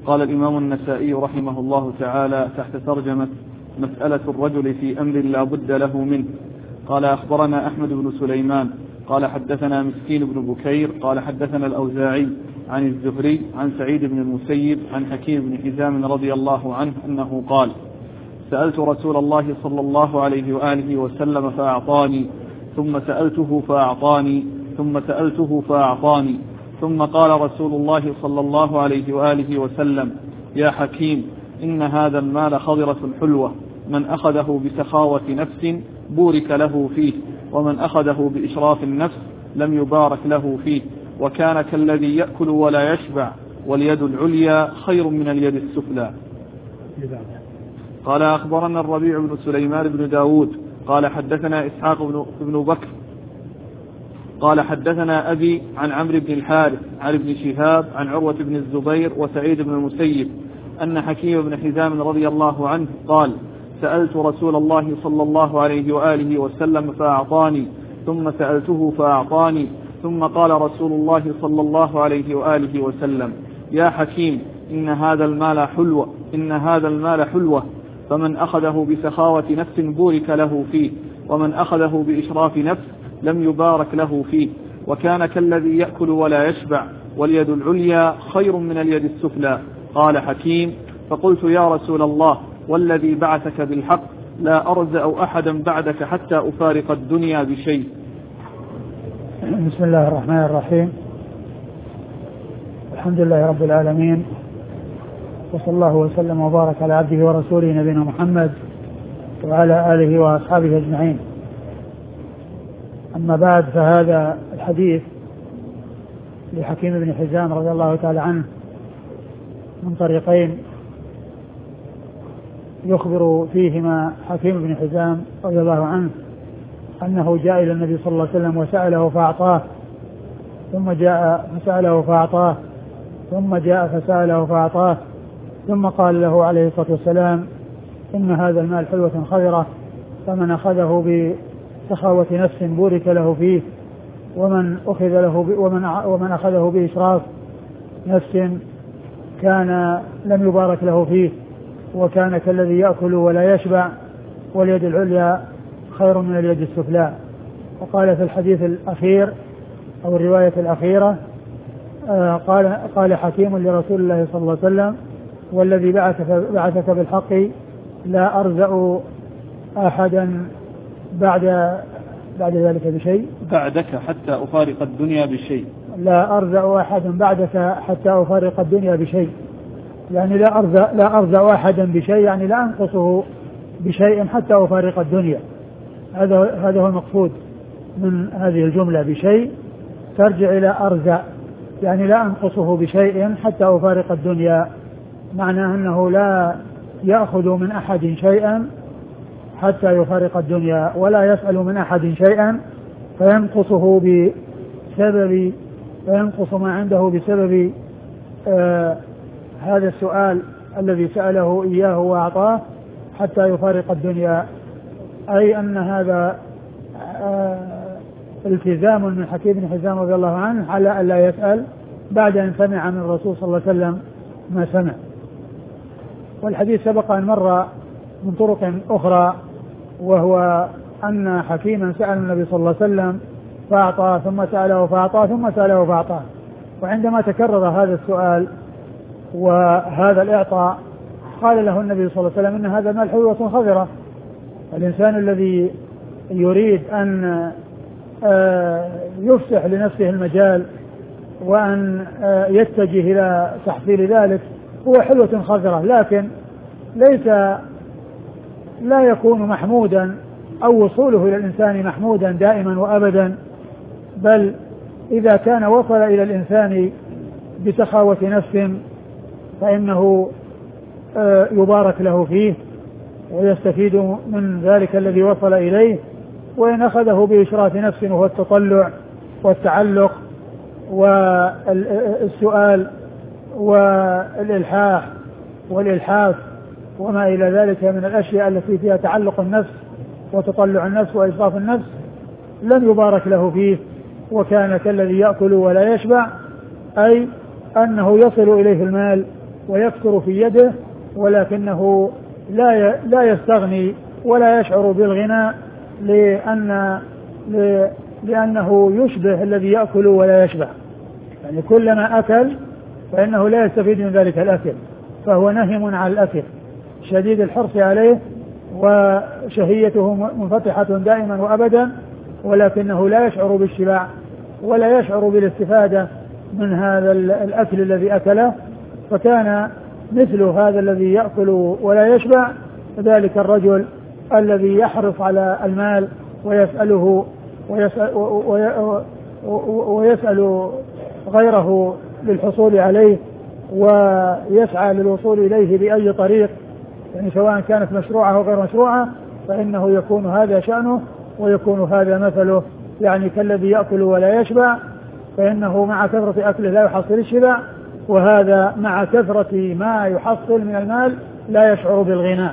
قال الإمام النسائي رحمه الله تعالى تحت ترجمة مسألة الرجل في أمر لا بد له منه. قال أخبرنا أحمد بن سليمان قال حدثنا مسكين بن بكير قال حدثنا الأوزاعي عن الزهري عن سعيد بن المسيب عن حكيم بن حزام رضي الله عنه أنه قال سألت رسول الله صلى الله عليه وآله وسلم فأعطاني، ثم سألته فأعطاني، ثم سألته فأعطاني، ثم قال رسول الله صلى الله عليه وآله وسلم يا حكيم إن هذا المال خضرة حلوة، من أخذه بسخاوة نفس بورك له فيه، ومن أخذه بإشراف النفس لم يبارك له فيه، وكان كالذي يأكل ولا يشبع، واليد العليا خير من اليد السفلى. قال أخبرنا الربيع بن سليمان بن داود قال حدثنا إسحاق بن بكر قال حدثنا أبي عن عمرو بن الحارث عن ابن شهاب عن عروة بن الزبير وسعيد بن المسيب أن حكيم بن حزام رضي الله عنه قال سألت رسول الله صلى الله عليه وآله وسلم فأعطاني، ثم سألته فأعطاني، ثم قال رسول الله صلى الله عليه وآله وسلم يا حكيم إن هذا المال حلوة، فمن أخذه بسخاوة نفس بورك له فيه، ومن أخذه بإشراف نفس لم يبارك له فيه، وكان كالذي يأكل ولا يشبع، واليد العليا خير من اليد السفلى. قال حكيم فقلت يا رسول الله والذي بعثك بالحق لا أرزأ أحدا بعدك حتى أفارق الدنيا بشيء. بسم الله الرحمن الرحيم، الحمد لله رب العالمين، وصلى الله وسلم وبارك على عبده ورسوله نبينا محمد وعلى آله وأصحابه أجمعين. أما بعد، فهذا الحديث لحكيم بن حزام رضي الله تعالى عنه من طريقين يخبر فيهما حكيم بن حزام رضي الله عنه أنه جاء إلى النبي صلى الله عليه وسلم وسأله فأعطاه، ثم جاء فسأله فأعطاه، ثم جاء فسأله فأعطاه، ثم قال له عليه الصلاة والسلام إن هذا المال حلوة خضرة، فمن أخذه بسخاوة نفس بورك له فيه، ومن أخذه بإشراف نفس كان لم يبارك له فيه، وكان كالذي يأكل ولا يشبع، واليد العليا خير من اليد السفلى. وقال في الحديث الأخير أو الرواية الأخيرة قال حكيم لرسول الله صلى الله عليه وسلم والذي بعثك بالحق لا أرزأ أحدا بعد ذلك بشيء، بعدك حتى أفارق الدنيا بشيء، لا أرزأ أحدا بعدك حتى أفارق الدنيا بشيء، يعني لا أرزأ أحدا بشيء، يعني لا أنقصه بشيء حتى أفارق الدنيا. هذا هو المقصود من هذه الجملة، بشيء ترجع إلى أرزأ، يعني لا أنقصه بشيء حتى أفارق الدنيا، معناه أنه لا يأخذ من أحد شيئا حتى يفارق الدنيا، ولا يسأل من أحد شيئا فينقص ما عنده بسبب هذا السؤال الذي سأله إياه وأعطاه حتى يفارق الدنيا. أي أن هذا التزام من حكيم بن حزام رضي الله عنه على أن لا يسأل بعد أن سمع من الرسول صلى الله عليه وسلم ما سمع. والحديث سبق أن مر من طرق أخرى، وهو أن حكيما سأل النبي صلى الله عليه وسلم فأعطاه، ثم سأله فأعطاه، ثم سأله فأعطاه. وعندما تكرر هذا السؤال وهذا الإعطاء قال له النبي صلى الله عليه وسلم إن هذا المال حلوة خضرة. الإنسان الذي يريد أن يفسح لنفسه المجال وأن يتجه إلى تحصيل ذلك هو حلوة خضرة، لكن لا يكون محمودا أو وصوله إلى الإنسان محمودا دائما وأبدا، بل إذا كان وصل إلى الإنسان بسخاوة نفس فإنه يبارك له فيه ويستفيد من ذلك الذي وصل إليه. وإن أخذه بإشراف نفس وهو التطلع والتعلق والسؤال والإلحاح والإلحاف وما إلى ذلك من الأشياء التي فيها تعلق النفس وتطلع النفس وإشراف النفس لم يبارك له فيه، وكان كالذي يأكل ولا يشبع، أي أنه يصل إليه المال ويكثر في يده، ولكنه لا يستغني ولا يشعر بالغنى لأنه يشبه الذي يأكل ولا يشبع. يعني كلما أكل فإنه لا يستفيد من ذلك الأكل، فهو نهم على الأكل شديد الحرص عليه، وشهيته منفتحة دائما وأبدا، ولكنه لا يشعر بالشبع ولا يشعر بالاستفادة من هذا الأكل الذي أكله. فكان مثل هذا الذي يأكل ولا يشبع ذلك الرجل الذي يحرص على المال ويسأله ويسأل غيره للحصول عليه، ويسعى للوصول إليه بأي طريق، يعني سواء كانت مشروعة أو غير مشروعة، فإنه يكون هذا شأنه ويكون هذا مثله. يعني كالذي يأكل ولا يشبع، فإنه مع كثرة أكله لا يحصل الشبع، وهذا مع كثرة ما يحصل من المال لا يشعر بالغنى.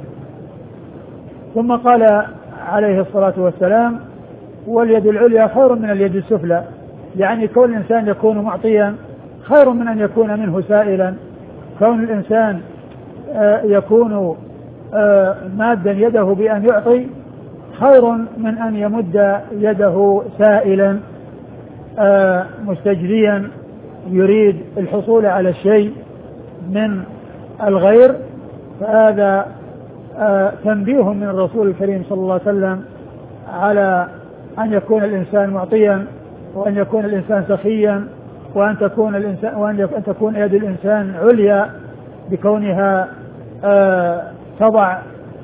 ثم قال عليه الصلاة والسلام: واليد العليا خير من اليد السفلى. يعني كون الإنسان يكون معطيا خير من أن يكون منه سائلا. كون الإنسان يكون مادا يده بأن يعطي خير من أن يمد يده سائلا مستجديا يريد الحصول على الشيء من الغير. فهذا تنبيه من الرسول الكريم صلى الله عليه وسلم على أن يكون الإنسان معطيا، وأن يكون الإنسان سخيا، وأن تكون يد الإنسان عليا بكونها تضع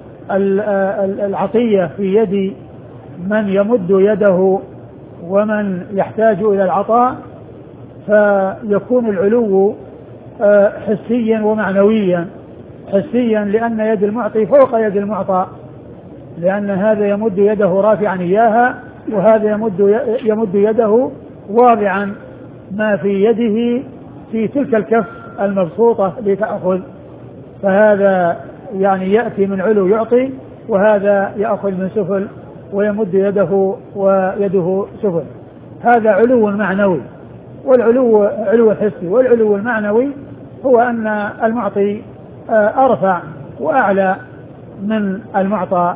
العطية في يد من يمد يده ومن يحتاج إلى العطاء، فيكون العلو حسيا ومعنويا. حسيا لأن يد المعطي فوق يد المعطى، لأن هذا يمد يده رافعا إياها، وهذا يمد يده واضعا ما في يده في تلك الكف المبسوطة لتأخذ. فهذا يعني يأتي من علو يعطي، وهذا يأخذ من سفل ويمد يده ويده سفل. هذا علو معنوي، والعلو علو حسي. والعلو المعنوي هو أن المعطي أرفع وأعلى من المعطى.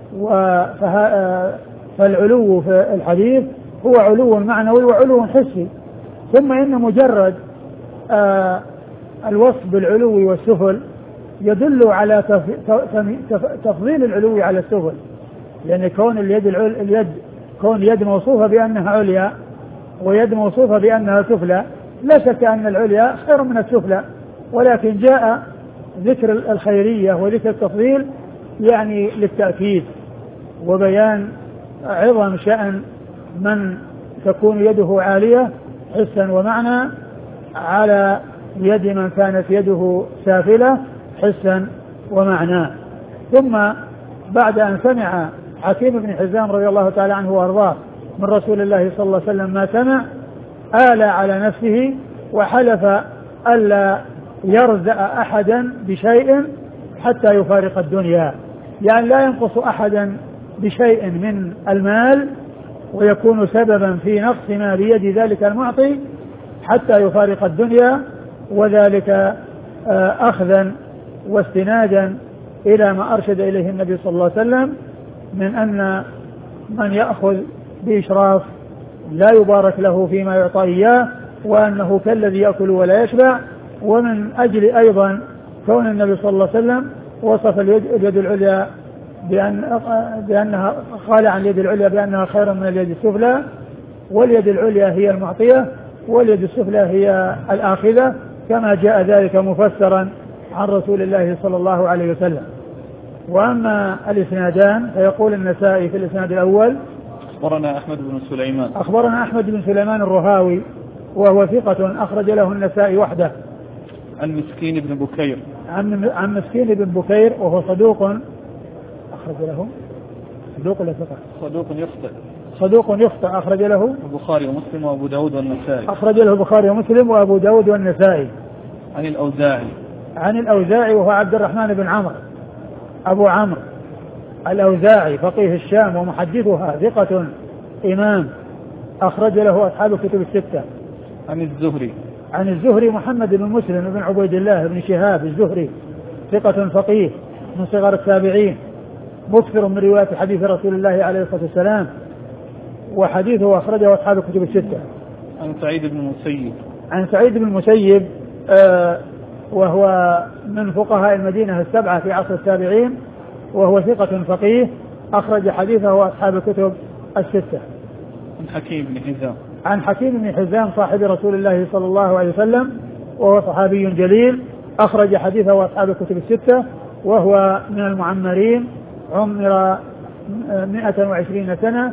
فالعلو في الحديث هو علو معنوي وعلو حسي. ثم إن مجرد الوصف بالعلو والسفل يدل على تفضيل العلو على السفل، لأن كون يد موصوفة بأنها عليا ويد موصوفة بأنها سفلى، لا شك أن العليا خير من السفلى، ولكن جاء ذكر الخيرية وذكر التفضيل يعني للتأكيد وبيان عظم شأن من تكون يده عالية حسا ومعنى على يد من كانت يده سافلة حسا ومعنى. ثم بعد أن سمع حكيم بن حزام رضي الله تعالى عنه وأرضاه من رسول الله صلى الله عليه وسلم ما سمع، آل على نفسه وحلف ألا يرزق أحدا بشيء حتى يفارق الدنيا. يعني لا ينقص أحدا بشيء من المال ويكون سببا في نقص ما بيد ذلك المعطي حتى يفارق الدنيا، وذلك أخذا واستنادا إلى ما أرشد إليه النبي صلى الله عليه وسلم من أن من يأخذ بإشراف لا يبارك له فيما يعطى إياه، وأنه كالذي يأكل ولا يشبع. ومن أجل أيضا كون النبي صلى الله عليه وسلم وصف اليد العليا بأنها قال عن اليد العليا بأنها خير من اليد السفلى، واليد العليا هي المعطية واليد السفلى هي الآخذة، كما جاء ذلك مفسرا عن رسول الله صلى الله عليه وسلم. وأما الإسنادان فيقول النسائي في الإسناد الأول: أخبرنا أحمد بن سليمان الرهاوي وهو ثقة أخرج له النسائي وحده. عن مسكين بن بكير وهو صدوق أخرج له صدوق يخطئ أخرج له البخاري ومسلم وأبو داود والنسائي. أخرج له البخاري ومسلم وأبو داود والنسائي. عن الأوزاعي وهو عبد الرحمن بن عمرو أبو عمرو الأوزاعي فقيه الشام ومحدثها ثقة إمام أخرج له أصحاب الكتب الستة. عن عن الزهري محمد بن مسلم بن عبيد الله بن شهاب الزهري ثقة فقيه من صغار التابعين مكثر من رواية حديث رسول الله عليه الصلاة والسلام، وحديثه أخرجه أصحاب الكتب الستة. عن سعيد بن المسيب. عن سعيد بن المسيب وهو من فقهاء المدينة السبعة في عصر التابعين، وهو ثقة فقيه أخرج حديثه أصحاب الكتب الستة. عن حكيم بن حزام. عن حكيم بن حزام صاحب رسول الله صلى الله عليه وسلم، وهو صحابي جليل أخرج حديثه أصحاب الكتب الستة، وهو من المعمرين، عمر 120 سنة،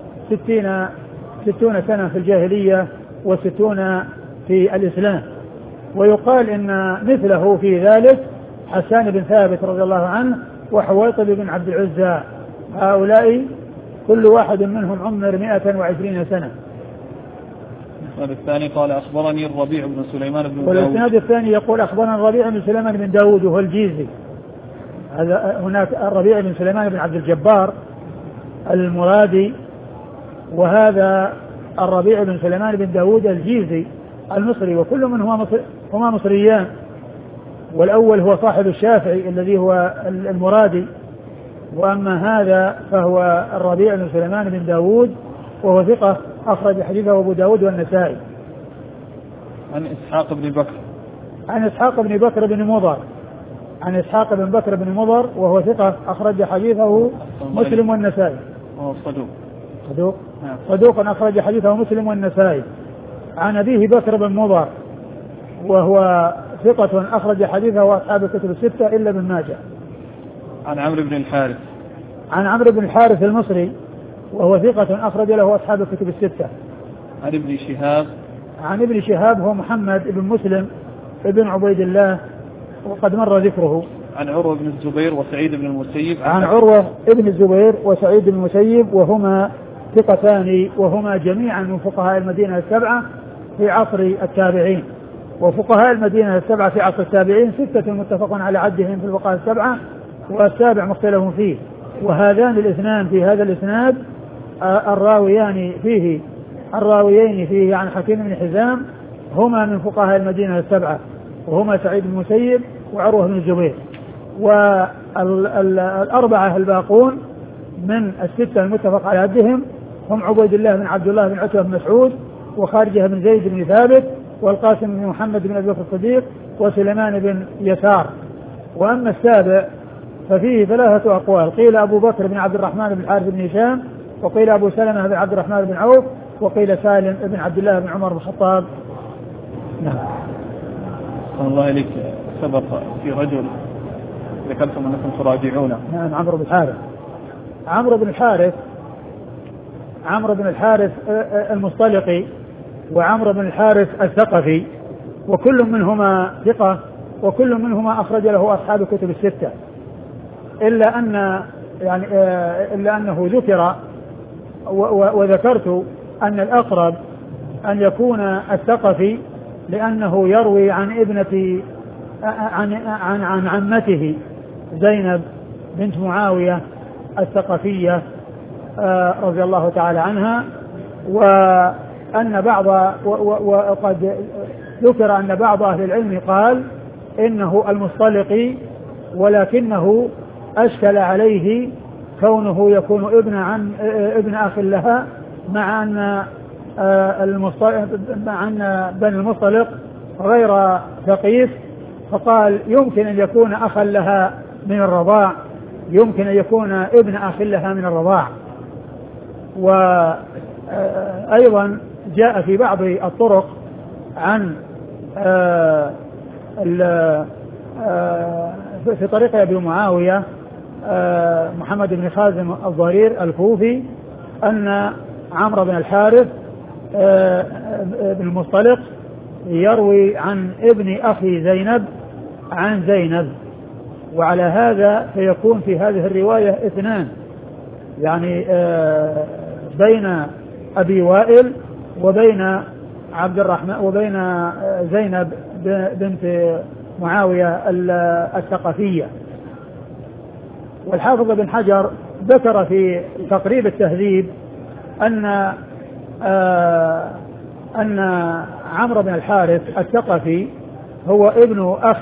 60 سنة في الجاهلية و60 في الإسلام. ويقال إن مثله في ذلك حسان بن ثابت رضي الله عنه وحويطب بن عبد العزى، هؤلاء كل واحد منهم عمر 120 سنة. الثاني قال أخبرني الربيع بن سليمان بن داود. والإسناد الثاني يقول أخبرنا الربيع بن سليمان بن داود وهو الجيزي. هناك الربيع بن سليمان بن عبد الجبار المرادي، وهذا الربيع بن سليمان بن داود الجيزي المصري، وكل منهما هما مصريان. والأول هو صاحب الشافعي الذي هو المرادي، وأما هذا فهو الربيع بن سليمان بن داود وهو ثقة أخرج حديثه أبو داود والنسائي. عن إسحاق بن بكر. عن إسحاق بن بكر بن مضر. عن إسحاق بن بكر بن مضر وهو ثقة أخرج حديثه مسلم والنسائي. وهو صدوق. صدوق أخرج حديثه مسلم والنسائي. عن أبيه بكر بن مضر وهو ثقة أخرج حديثه أصحاب الكتب الستة إلا ابن ماجه. عن عمرو بن الحارث. عن عمرو بن الحارث المصري وهو ثقة أخرج له أصحاب الكتب الستة. عن ابن شهاب. عن ابن شهاب هو محمد بن مسلم ابن عبيد الله وقد مر ذكره. عن عروة بن الزبير وسعيد بن المسيب. عن عروة ابن الزبير وسعيد بن المسيب وهما ثقتان، وهما جميعا من فقهاء المدينة السبعة في عصر التابعين. وفقهاء المدينة السبعة في عصر التابعين 6 متفق على عدهم في الفقهاء السبعة، والسابع مختلف فيه. وهذان الاثنان في هذا الاسناد الراويين فيه عن حكيم بن حزام هما من فقهاء المدينة السبعة، وهما سعيد بن المسيب وعروة بن الزبير. والأربعة الباقون من الستة المتفق على عدهم هم عبيد الله بن عبد الله بن عتبة بن مسعود، وخارجة بن زيد بن ثابت، والقاسم بن محمد بن أبي بكر الصديق، وسليمان بن يسار. وأما السابع ففيه 3 أقوال، قيل أبو بكر بن عبد الرحمن بن الحارث بن هشام، وقيل أبو سلمة بن عبد الرحمن بن عوف، وقيل سالم بن عبد الله بن عمر بن الخطاب. نعم. الله إليك، سبق في رجل ذكرتم أنكم تراجعونه. نعم. عمرو بن الحارث المصطلقي، وعمرو بن الحارث الثقفي، وكل منهما ثقة، وكل منهما أخرج له أصحاب الكتب الستة، إلا أنه ذكر وذكرت أن الأقرب أن يكون الثقفي، لأنه يروي عن ابنة عن عمته زينب بنت معاوية الثقفية رضي الله تعالى عنها. وقد ذكر أن بعض أهل العلم قال إنه المصطلقي، ولكنه أشكل عليه كونه يكون ابن أخ لها، مع أن بني المصطلق غير ثقيف، فقال يمكن أن يكون أخا لها من الرضاع، يمكن أن يكون ابن أخ لها من الرضاع. وأيضا جاء في بعض الطرق عن في طريق أبي معاوية محمد بن خازم الضرير الكوفي أن عمرو بن الحارث بن المصطلق يروي عن ابن أخي زينب عن زينب، وعلى هذا فيكون في هذه الرواية 2، يعني بين أبي وائل وبين عبد الرحمن وبين زينب بنت معاوية الثقفية. والحافظ بن حجر ذكر في تقريب التهذيب أن عمرو بن الحارث الثقفي هو ابن أخ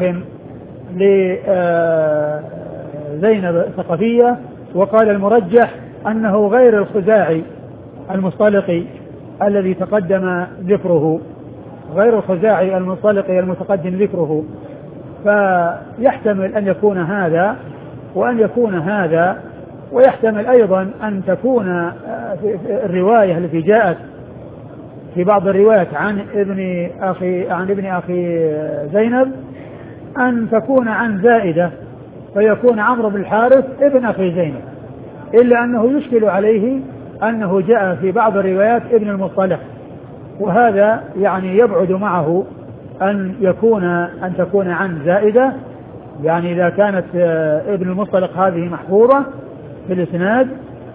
لزينب الثقفية، وقال المرجح أنه غير الخزاعي المصطلقي الذي تقدم ذكره، غير الخزاعي المصطلقي المتقدم ذكره، فيحتمل أن يكون هذا وأن يكون هذا، ويحتمل أيضا أن تكون في الرواية التي جاءت في بعض الروايات عن ابن أخي زينب أن تكون عن زائدة فيكون عمرو بن الحارث ابن أخي زينب، إلا أنه يشكل عليه أنه جاء في بعض الروايات ابن المصطلق، وهذا يعني يبعد معه أن تكون عن زائدة، يعني إذا كانت ابن المصطلق هذه محفورة في الإسناد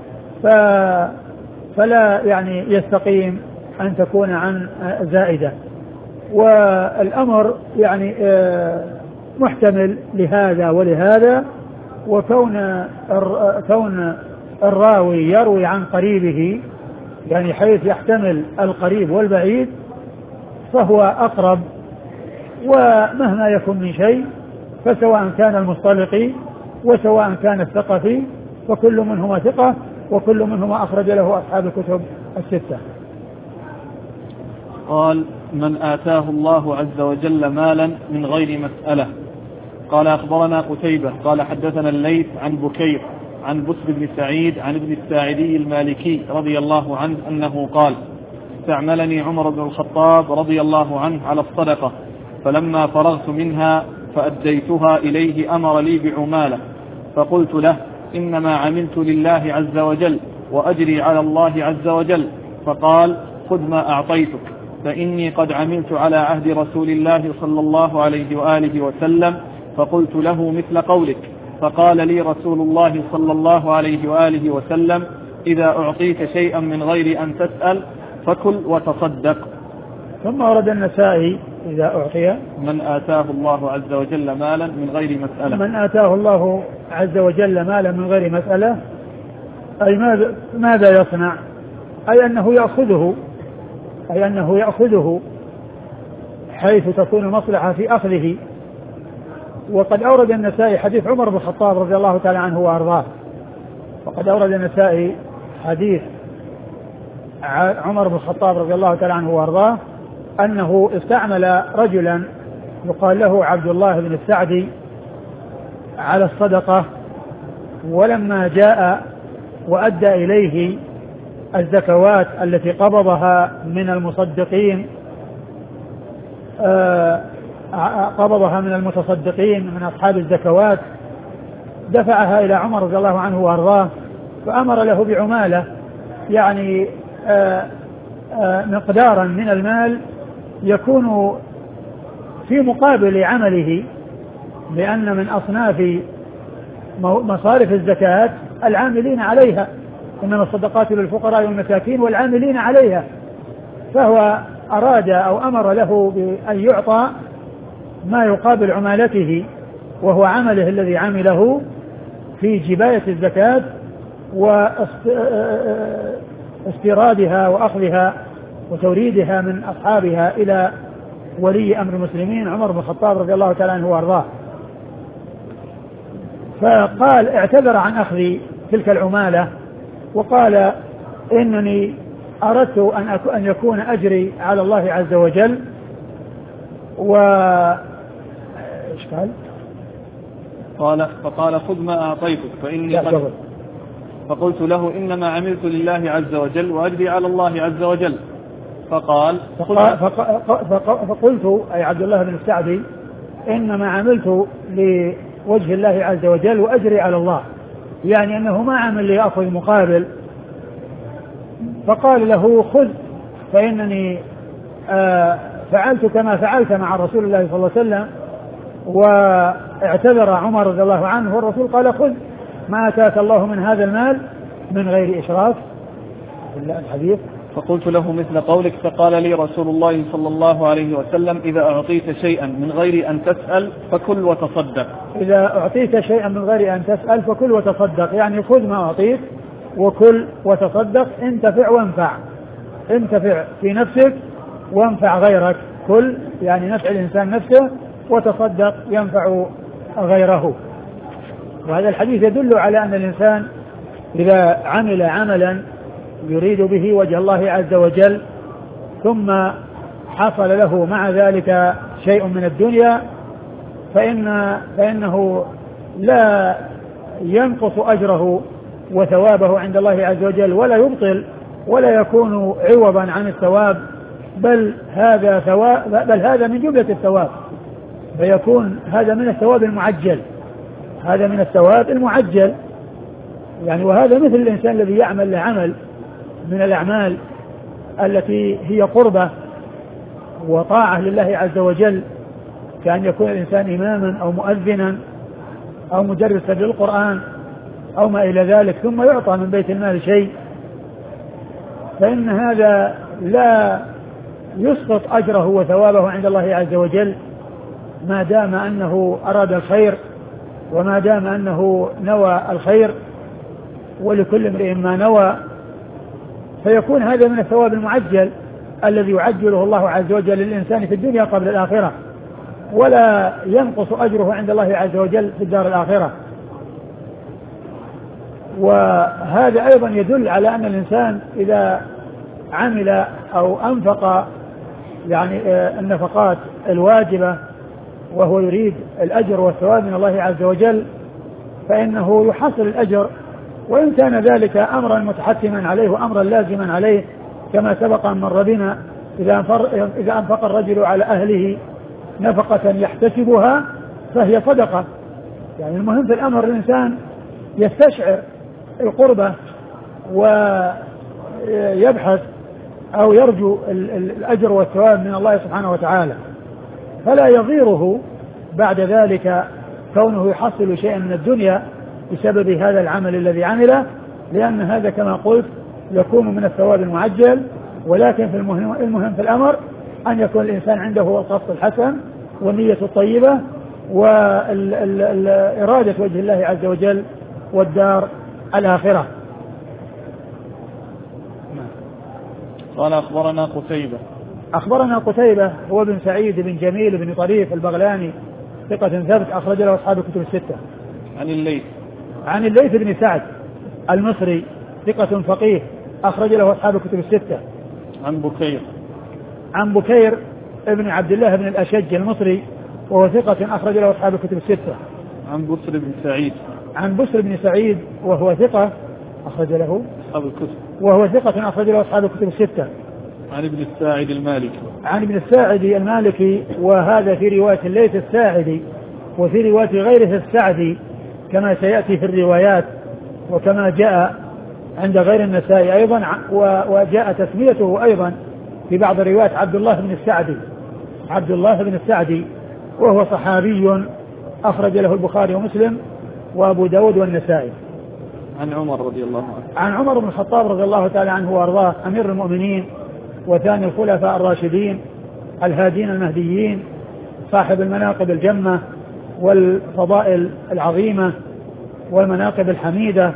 فلا يعني يستقيم أن تكون عن زائدة. والأمر يعني محتمل لهذا ولهذا، وكون الراوي يروي عن قريبه يعني حيث يحتمل القريب والبعيد فهو أقرب، ومهما يكن من شيء فسواء كان المصطلقي وسواء كان الثقفي فكل منهما ثقة وكل منهما أخرج له أصحاب الكتب الستة. قال: من آتاه الله عز وجل مالا من غير مسألة. قال: أخبرنا قتيبة قال حدثنا الليث عن بكير عن بسر بن سعيد عن ابن الساعدي المالكي رضي الله عنه أنه قال: استعملني عمر بن الخطاب رضي الله عنه على الصدقة، فلما فرغت منها فأديتها إليه أمر لي بعمالة، فقلت له: إنما عملت لله عز وجل وأجري على الله عز وجل. فقال: خذ ما أعطيتك، فإني قد عملت على عهد رسول الله صلى الله عليه وآله وسلم. فقلت له مثل قولك، فقال لي رسول الله صلى الله عليه وآله وسلم: إذا أعطيت شيئا من غير أن تسأل فكل وتصدق. ثم ورد النسائي: إذا أعطي من آتاه الله عز وجل مالا من غير مسألة. من آتاه الله عز وجل مالا من غير مسألة، أي ماذا يصنع؟ أي أنه يأخذه حيث تكون مصلحة في أخذه. وقد أورد النسائي حديث عمر بن الخطاب رضي الله تعالى عنه وأرضاه، وقد أورد النسائي حديث عمر بن الخطاب رضي الله تعالى عنه وأرضاه أنه استعمل رجلا يقال له عبد الله بن السعدي على الصدقة، ولما جاء وأدى إليه الزكوات التي قبضها من المصدقين من أصحاب الزكوات، دفعها إلى عمر رضي الله عنه وأرضاه، فأمر له بعمالة، يعني مقدارا من المال يكون في مقابل عمله، لأن من أصناف مصارف الزكاة العاملين عليها، إنما الصدقات للفقراء والمساكين والعاملين عليها، فهو أراد أو أمر له بأن يعطى ما يقابل عمالته، وهو عمله الذي عمله في جباية الزكاة واستيرادها وأخذها وتوريدها من أصحابها إلى ولي أمر المسلمين عمر بن الخطاب رضي الله تعالى عنه وأرضاه. فقال: اعتذر عن أخذ تلك العمالة، وقال: إنني أردت أن يكون أجري على الله عز وجل. فقال: خذ ما أعطيتك فإني فقلت له: إنما عملت لله عز وجل وأجري على الله عز وجل. فقلت أي عبد الله بن السعدي: إنما عملت لوجه الله عز وجل وأجري على الله، يعني أنه ما عمل ليأخذ مقابل. فقال له: خذ، فإنني فعلت كما فعلت مع رسول الله صلى الله عليه وسلم. واعتذر عمر رضي الله عنه، والرسول قال: خذ ما أتاك الله من هذا المال من غير إشراف. الحديث: فقلت له مثل قولك، فقال لي رسول الله صلى الله عليه وسلم: إذا أعطيت شيئا من غير أن تسأل فكل وتصدق. إذا أعطيت شيئا من غير أن تسأل فكل وتصدق، يعني خذ ما أعطيك وكل وتصدق، انتفع وانفع، انتفع في نفسك وانفع غيرك، كل يعني نفع الإنسان نفسه، وتصدق ينفع غيره. وهذا الحديث يدل على أن الإنسان إذا عمل عملا يريد به وجه الله عز وجل ثم حصل له مع ذلك شيء من الدنيا فإنه لا ينقص أجره وثوابه عند الله عز وجل، ولا يبطل ولا يكون عوضا عن الثواب، بل هذا من جملة الثواب، فيكون هذا من الثواب المعجل، هذا من الثواب المعجل يعني. وهذا مثل الإنسان الذي يعمل لعمل من الأعمال التي هي قربة وطاعة لله عز وجل، كأن يكون الإنسان إماما أو مؤذنا أو مدرسا للقرآن أو ما إلى ذلك، ثم يعطى من بيت المال شيء، فإن هذا لا يسقط أجره وثوابه عند الله عز وجل ما دام أنه أراد الخير وما دام أنه نوى الخير، ولكل امرئ ما نوى، فيكون هذا من الثواب المعجل الذي يعجله الله عز وجل للإنسان في الدنيا قبل الآخرة، ولا ينقص أجره عند الله عز وجل في الدار الآخرة. وهذا أيضا يدل على أن الإنسان إذا عمل أو أنفق يعني النفقات الواجبة وهو يريد الأجر والثواب من الله عز وجل، فإنه يحصل الأجر، وإن كان ذلك أمرا متحتما عليه وأمرا لازما عليه، كما سبق أن مر بنا إذا أنفق الرجل على أهله نفقة يحتسبها فهي صدقة. يعني المهم في الأمر الإنسان يستشعر القربة ويبحث أو يرجو الأجر والثواب من الله سبحانه وتعالى، فلا يضيره بعد ذلك كونه يحصل شيئا من الدنيا بسبب هذا العمل الذي عمله، لأن هذا كما قلت يكون من الثواب المعجل. ولكن في المهم في الأمر أن يكون الإنسان عنده القصد الحسن والنية الطيبة وإرادة وجه الله عز وجل والدار الآخرة. قال أخبرنا قتيبة هو بن سعيد بن جميل بن طريف البغلاني ثقة ثبت أخرج له أصحاب الكتب الستة. عن الليث بن سعد المصري ثقة فقيه أخرج له أصحاب الكتب الستة. عن بكير ابن عبد الله بن الأشج المصري وهو ثقة أخرج له أصحاب الكتب الستة. عن بسر بن سعيد وهو ثقة أخرج له أصحاب الكتب، وهو ثقة أخرج له أصحاب الكتب الستة. عن ابن الساعد المالكي وهذا في رواية الليث الساعدي، وفي رواية غيره السعدي كما سيأتي في الروايات، وكما جاء عند غير النسائي أيضا، وجاء تسميته أيضا في بعض الروايات عبد الله بن السعدي وهو صحابي أخرج له البخاري ومسلم وأبو داود والنسائي. عن عمر بن الخطاب رضي الله تعالى عنه وأرضاه أمير المؤمنين وثاني الخلفاء الراشدين الهادين المهديين، صاحب المناقب الجمة والفضائل العظيمة والمناقب الحميدة،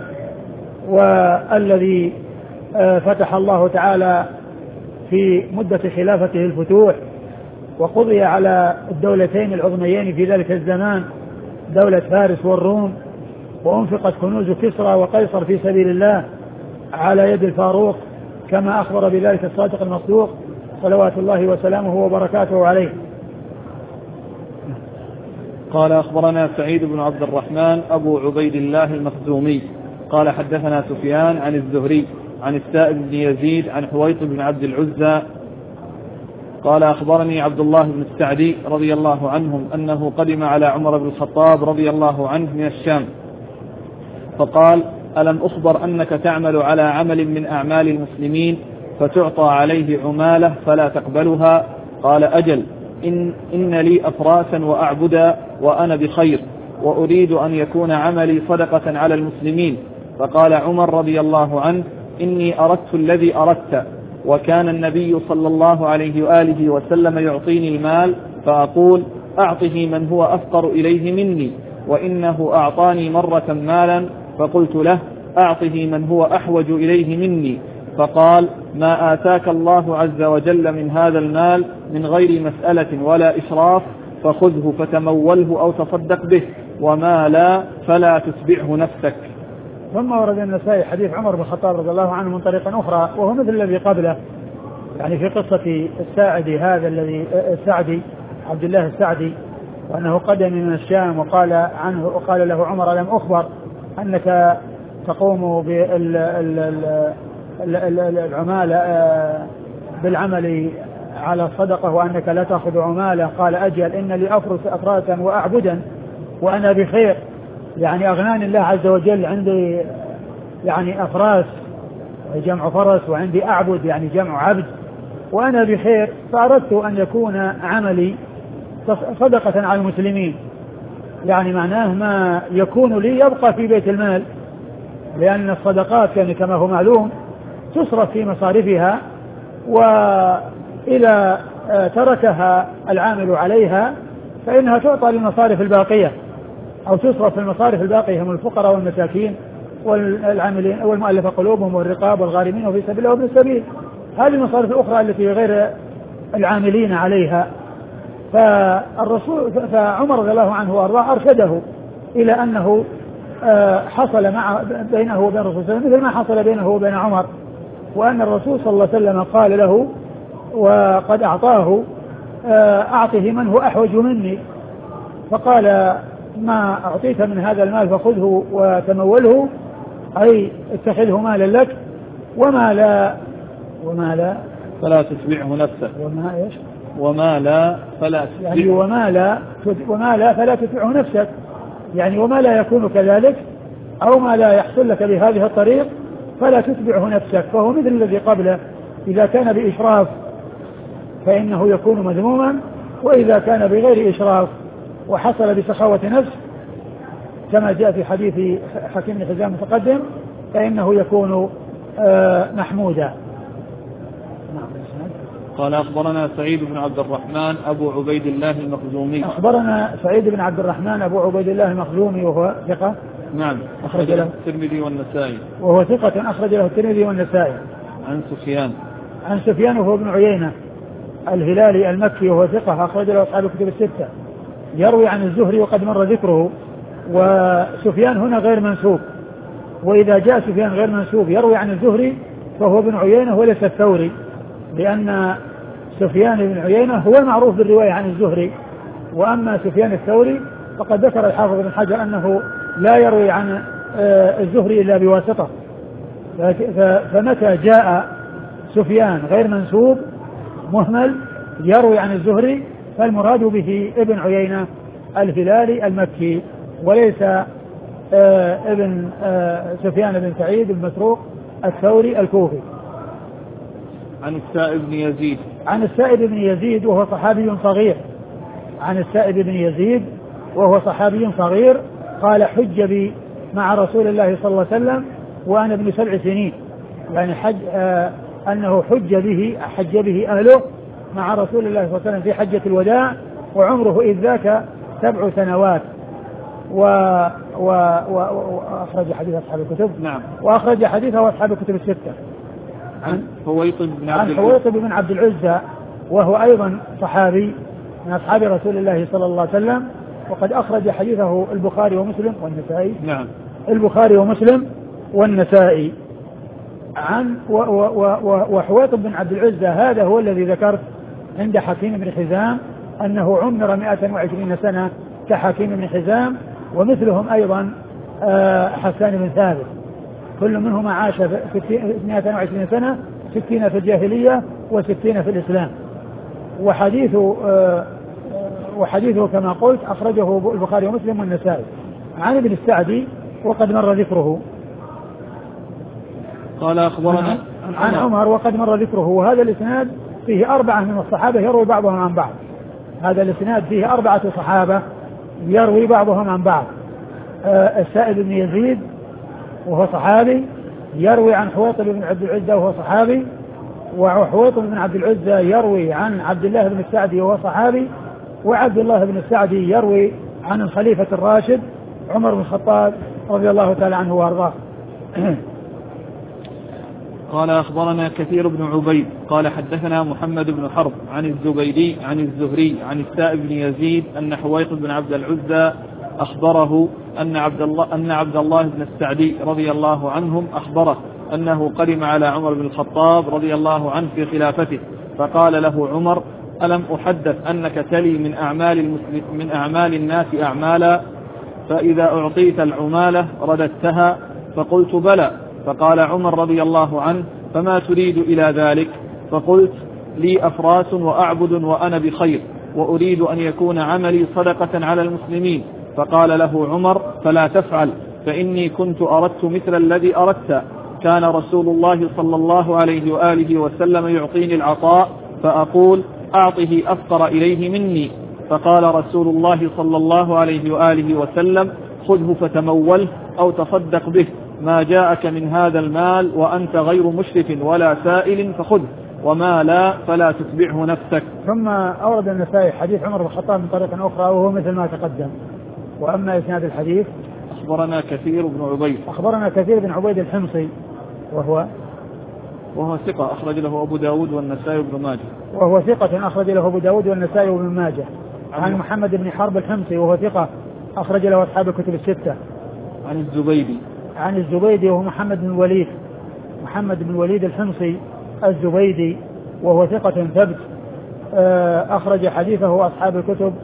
والذي فتح الله تعالى في مدة خلافته الفتوح، وقضي على الدولتين العظميين في ذلك الزمان، دولة فارس والروم، وأنفقت كنوز كسرى وقيصر في سبيل الله على يد الفاروق، كما أخبر بذلك الصادق المصدوق صلوات الله وسلامه وبركاته عليه. قال أخبرنا سعيد بن عبد الرحمن أبو عبيد الله المخزومي قال حدثنا سفيان عن الزهري عن السائب بن يزيد عن حويط بن عبد العزى قال أخبرني عبد الله بن السعدي رضي الله عنهم أنه قدم على عمر بن الخطاب رضي الله عنه من الشام، فقال: ألم أخبر أنك تعمل على عمل من أعمال المسلمين فتعطى عليه عمالة فلا تقبلها؟ قال: أجل، إن لي أفراسا وأعبدا وأنا بخير، وأريد أن يكون عملي صدقة على المسلمين. فقال عمر رضي الله عنه: إني أردت الذي أردت، وكان النبي صلى الله عليه وآله وسلم يعطيني المال فأقول: أعطه من هو أفقر إليه مني، وإنه أعطاني مرة مالا فقلت له: أعطه من هو أحوج إليه مني، فقال: ما آتاك الله عز وجل من هذا المال من غير مسألة ولا إشراف فخذه فتموله أو تصدق به، وما لا فلا تتبعه نفسك. ثم ورد النسائي حديث عمر بن الخطاب رضي الله عنه من طريق أخرى وهو مثل الذي قبله، يعني في قصة الساعدي هذا الذي السعدي عبد الله السعدي، وأنه قدم من الشام وقال عنه وقال له عمر: ألم أخبر أنك تقوم بالعمالة بالعمل على الصدقة وأنك لا تأخذ عمالة؟ قال: أجل، إن لي أفراسا وأعبدا وأنا بخير، يعني أغناني الله عز وجل، عندي يعني أفراس جمع فرس وعندي أعبد يعني جمع عبد وأنا بخير، فأردت أن يكون عملي صدقة على المسلمين، يعني معناه ما يكون لي يبقى في بيت المال، لأن الصدقات يعني كما هو معلوم تصرف في مصارفها، وإذا تركها العامل عليها فإنها تعطى للمصارف الباقية أو تصرف في المصارف الباقية هم الفقراء والمساكين والعاملين والمؤلفة قلوبهم والرقاب والغارمين وفي سبيل الله وابن السبيل، هذه المصارف الأخرى التي غير العاملين عليها. فعمر رضي الله عنه وأرضاه أرشده إلى أنه حصل بينه وبين الرسول صلى الله عليه وسلم مثل ما حصل بينه وبين عمر، وأن الرسول صلى الله عليه وسلم قال له وقد أعطاه: أعطه من هو أحوج مني، فقال: ما أعطيت من هذا المال فخذه وتموله، أي اتخذه مالا لك، وما لا فلا تتبعه نفسك، وما لا فلا تتبعه، يعني وما لا فلا تتبعه نفسك، يعني وما لا يكون كذلك أو ما لا يحصل لك بهذه الطريق فلا تتبعه نفسك. فهو مثل الذي قبله، إذا كان بإشراف فإنه يكون مذموما، وإذا كان بغير إشراف وحصل بسخاوة نفس كما جاء في حديث حكيم بن حزام المتقدم فإنه يكون محمودا. قال: أخبرنا سعيد بن عبد الرحمن أبو عبيد الله المخزومي. أخبرنا سعيد بن عبد الرحمن أبو عبيد الله المخزومي وهو ثقة. نعم، أخرج له الترمذي والنسائي. وهو ثقة أخرج له الترمذي والنسائي. عن سفيان وهو ابن عيينة الهلالي المكي وهو ثقة أخرج له أصحاب الكتب الستة. يروي عن الزهري وقد مر ذكره، وسفيان هنا غير منسوب، وإذا جاء سفيان غير منسوب يروي عن الزهري فهو ابن عيينة وليس الثوري، لأن سفيان بن عيينة هو المعروف بالرواية عن الزهري، وأما سفيان الثوري فقد ذكر الحافظ بن حجر أنه لا يروي عن الزهري إلا بواسطة. فمتى جاء سفيان غير منسوب مهمل يروي عن الزهري فالمراد به ابن عيينة الهلالي المكي، وليس ابن سفيان بن سعيد المسروق الثوري الكوفي. عن السائب بن يزيد. عن السائب بن يزيد وهو صحابي صغير. عن السائب بن يزيد وهو صحابي صغير قال: حج بي مع رسول الله صلى الله عليه وسلم وأنا ابن 7 سنين، يعني أنه حج به أهله مع رسول الله صلى الله عليه وسلم في حجة الوداع، وعمره إذ ذاك 7 سنوات. وأخرج حديث أصحاب الكتب. نعم. وأخرج حديثه أصحاب الكتب الستة. عن حويطب بن عبد العزة وهو أيضا صحابي من أصحاب رسول الله صلى الله عليه وسلم، وقد أخرج حديثه البخاري ومسلم والنسائي. نعم. البخاري ومسلم والنسائي. وحويطب بن عبد العزة هذا هو الذي ذكرت عند حكيم بن حزام أنه عمر 120 سنة كحكيم بن حزام، ومثلهم أيضا حسان بن ثابت، كل منهما عاش في 120 سنة، 60 في الجاهلية و60 في الإسلام. وحديثه كما قلت أخرجه البخاري ومسلم والنسائي. عن ابن السعدي وقد مر ذكره. قال: أخبرنا عن عمر وقد مر ذكره. وهذا الإسناد فيه 4 من الصحابة يروي بعضهم عن بعض. هذا الإسناد فيه 4 صحابة يروي بعضهم عن بعض. السائب بن يزيد وهو صحابي يروي عن حويطب بن عبد العزة وهو صحابي، وحويطب بن عبد العزة يروي عن عبد الله بن السعدي وهو صحابي، وعبد الله بن السعدي يروي عن الخليفة الراشد عمر بن الخطاب رضي الله تعالى عنه وارضاه. قال أخبرنا كثير بن عبيد قال حدثنا محمد بن حرب عن الزبيدي عن الزهري عن السائب بن يزيد أن حويط بن عبد العزى أخبره أن عبد الله بن السعدي رضي الله عنهم أخبره أنه قدم على عمر بن الخطاب رضي الله عنه في خلافته، فقال له عمر: ألم أحدث أنك تلي من أعمال الناس أعمالا، فإذا أعطيت العمالة رددتها؟ فقلت: بلى. فقال عمر رضي الله عنه: فما تريد إلى ذلك؟ فقلت: لي أفراس وأعبد وأنا بخير، وأريد أن يكون عملي صدقة على المسلمين. فقال له عمر: فلا تفعل، فإني كنت أردت مثل الذي أردت. كان رسول الله صلى الله عليه وآله وسلم يعطيني العطاء فأقول: أعطه أفقر إليه مني. فقال رسول الله صلى الله عليه وآله وسلم: خذه فتموله أو تصدق به، ما جاءك من هذا المال وأنت غير مشرف ولا سائل فخذه، وما لا فلا تتبعه نفسك. ثم أورد النسائي حديث عمر بن الخطاب من طريق أخرى وهو مثل ما تقدم. وأما إسناد الحديث: أخبرنا كثير بن عبيد الحمصي وهو ثقة أخرج له أبو داود والنسائي وابن ماجه. وهو ثقة أخرج له أبو داود والنسائي وابن ماجه. عن محمد بن حرب الحمصي وهو ثقة أخرج له أصحاب الكتب الستة. عن الزبيدي وهو محمد بن الوليد الحمصي الزبيدي وهو ثقة ثبت أخرج حديثه أصحاب الكتب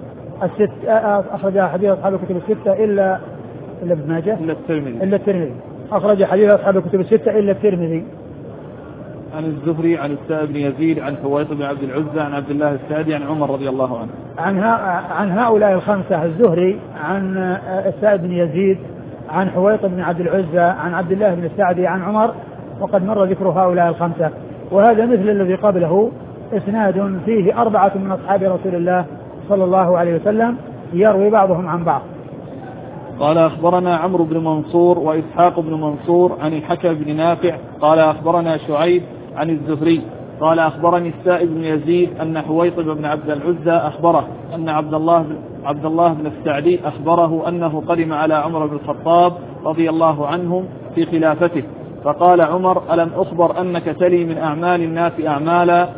الستة إلا ابن ماجه إلا الترمذي. أخرج حديث أصحاب الكتب الستة إلا الترمذي. عن الزهري عن السائب بن يزيد عن حويط بن عبد العزى عن عبد الله السعدي عن عمر رضي الله عنه. عن هؤلاء الخمسة: الزهري عن السائب بن يزيد عن حويط بن عبد العزى عن عبد الله بن السعدي عن عمر، وقد مر ذكر هؤلاء الخمسة. وهذا مثل الذي قبله، إسناد فيه 4 من أصحاب رسول الله صلى الله عليه وسلم يروي بعضهم عن بعض. قال أخبرنا عمرو بن منصور وإسحاق بن منصور عن الحكم بن نافع قال أخبرنا شعيب عن الزهري قال أخبرني السائب بن يزيد أن حويط بن عبد العزى أخبره أن عبد الله بن السعدي أخبره أنه قدم على عمر بن الخطاب رضي الله عنهم في خلافته، فقال عمر: ألم أخبر أنك تلي من أعمال الناس أعمالا،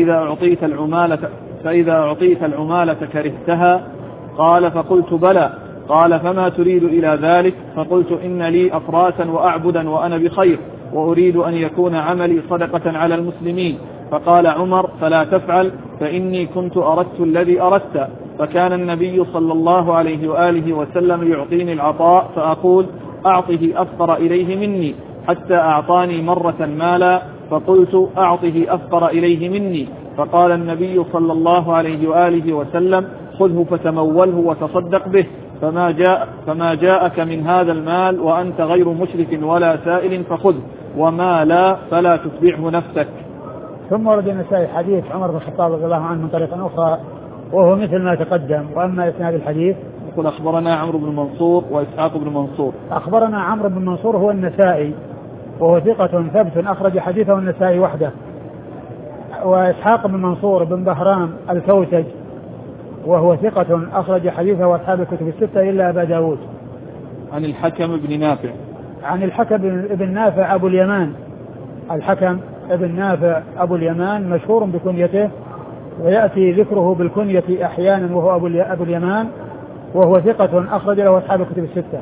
فإذا أعطيت العمالة كرهتها؟ قال: فقلت: بلى. قال: فما تريد إلى ذلك؟ فقلت: إن لي أفراسا وأعبدا وأنا بخير، وأريد أن يكون عملي صدقة على المسلمين. فقال عمر: فلا تفعل، فإني كنت أردت الذي أردت. فكان النبي صلى الله عليه وآله وسلم يعطيني العطاء فأقول: أعطه أفقر إليه مني، حتى أعطاني مرة مالا فقلت: أعطه أفقر إليه مني. فقال النبي صلى الله عليه وآله وسلم: خذه فتموله وتصدق به، فما جاءك من هذا المال وأنت غير مشرك ولا سائل فخذه، وما لا فلا تتبعه نفسك. ثم ورد النسائي حديث عمر بن الخطاب رضي الله عنه من طريق أخرى وهو مثل ما تقدم. وأما إسناد الحديث: يقول أخبرنا عمرو بن منصور وإسحاق بن منصور. أخبرنا عمرو بن منصور هو النسائي وهو ثقة ثبت أخرج حديثه النسائي وحده. وإسحاق بن منصور بن بهرام الكوسج وهو ثقة أخرج حديثه أصحاب الكتب الستة إلا أبا داود. عن الحكم بن نافع. عن الحكم بن نافع أبو اليمان. الحكم بن نافع أبو اليمان مشهور بكنيته، ويأتي ذكره بالكنية أحيانا وهو أبو اليمان، وهو ثقة أخرج له أصحاب الكتب الستة.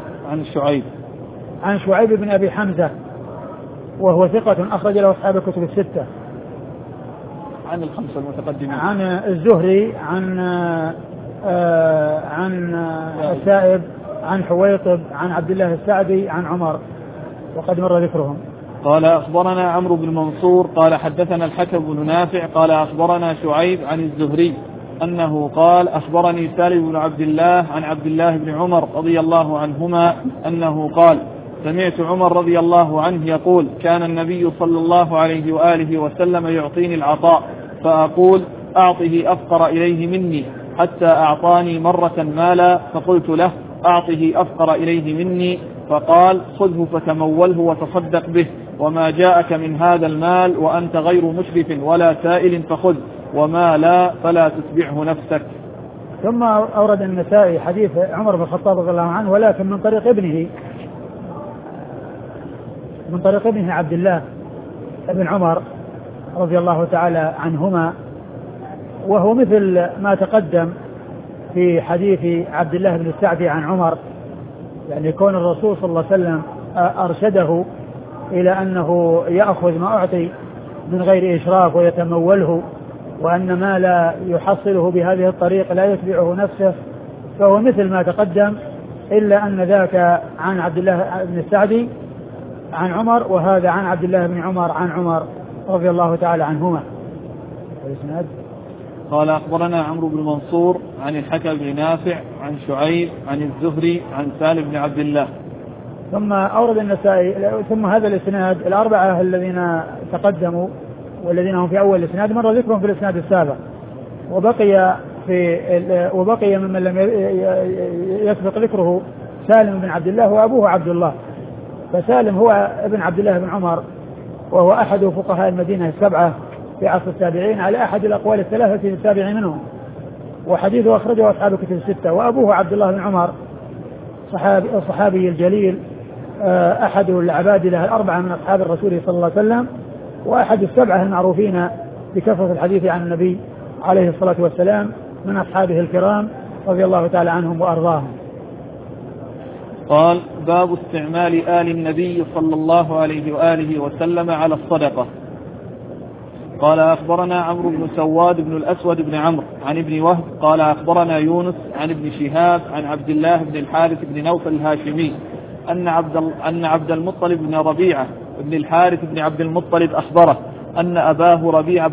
عن شعيب بن أبي حمزة وهو ثقة أخرج له أصحاب الكتب الستة. عن الخمسة المتقدمين. عن الزهري عن السائب عن حويطب عن عبد الله السعدي عن عمر، وقد مر ذكرهم. قال أخبرنا عمرو بن منصور قال حدثنا الحكم بن نافع قال أخبرنا شعيب عن الزهري أنه قال: أخبرني سالم بن عبد الله عن عبد الله بن عمر رضي الله عنهما أنه قال: سمعت عمر رضي الله عنه يقول: كان النبي صلى الله عليه وآله وسلم يعطيني العطاء فأقول: أعطه أفقر إليه مني، حتى أعطاني مرة مالا فقلت له: أعطه أفقر إليه مني. فقال: خذه فتموله وتصدق به، وما جاءك من هذا المال وأنت غير مشرف ولا سائل فخذ، وما لا فلا تتبعه نفسك. ثم أورد النسائي حديث عمر بن الخطاب رضي الله عنه، ولكن من طريق ابنه عبد الله بن عمر رضي الله تعالى عنهما، وهو مثل ما تقدم في حديث عبد الله بن السعدي عن عمر، يعني كون الرسول صلى الله عليه وسلم أرشده إلى أنه يأخذ ما أعطي من غير إشراف ويتموله، وأن ما لا يحصله بهذه الطريقة لا يتبعه نفسه، فهو مثل ما تقدم، إلا أن ذاك عن عبد الله بن السعدي عن عمر، وهذا عن عبد الله بن عمر عن عمر رضي الله تعالى عنهما. قال أخبرنا عمرو بن منصور عن الحكم بن نافع عن شعيب عن الزهري عن سالم بن عبد الله. ثم أورد النسائي ثم هذا الإسناد الأربعة الذين تقدموا والذين هم في أول الإسناد مر ذكرهم في الإسناد السابق، وبقي ممن لم يسبق ذكره سالم بن عبد الله وأبوه عبد الله. فسالم هو ابن عبد الله بن عمر، وهو أحد فقهاء المدينة السبعة في عصر التابعين على أحد الأقوال الثلاثة السابع منهم، وحديثه أخرجه أصحاب الكتب الستة. وأبوه عبد الله بن عمر صحابي الجليل، أحد العبادلة الأربعة من أصحاب الرسول صلى الله عليه وسلم، وأحد السبعة المعروفين بكثرة الحديث عن النبي عليه الصلاة والسلام من أصحابه الكرام رضي الله تعالى عنهم وأرضاهم. قال: باب استعمال آل النبي صلى الله عليه وآله وسلم على الصدقة. قال: أخبرنا عمرو بن سواد بن الأسود بن عمرو عن ابن وهب قال: أخبرنا يونس عن ابن شهاب عن عبد الله بن الحارث بن نوفل الهاشمي أن عبد المطلب بن ربيعة بن الحارث بن عبد المطلب أخبره أن أباه